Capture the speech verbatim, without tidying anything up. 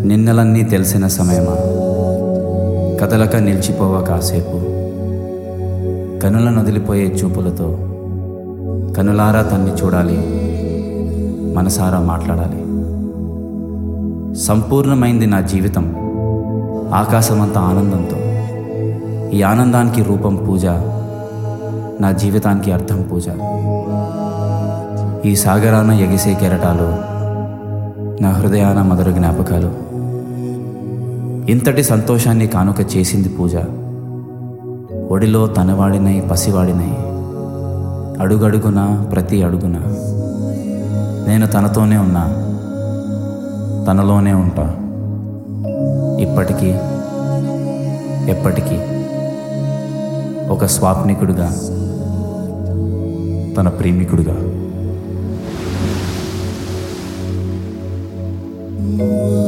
నిన్నలన్నీ తెలిసిన సమయమా, కదలక నిలిచిపోవ కాసేపు, కనులను వదిలిపోయే చూపులతో కనులారా తన్ని చూడాలి, మనసారా మాట్లాడాలి. సంపూర్ణమైంది నా జీవితం ఆకాశమంత ఆనందంతో. ఈ ఆనందానికి రూపం పూజ, నా జీవితానికి అర్థం పూజ. ఈ సాగరాన ఎగిసే కెరటాలు, నా హృదయాన మధుర జ్ఞాపకాలు. ఇంతటి సంతోషాన్ని కానుక చేసింది పూజ. ఒడిలో తనవాడినై పసివాడినై, అడుగడుగున ప్రతి అడుగున నేను తనతోనే ఉన్నా, తనలోనే ఉంటా. ఇప్పటికీ ఎప్పటికీ ఒక స్వాప్నికుడుగా, తన ప్రేమికుడుగా.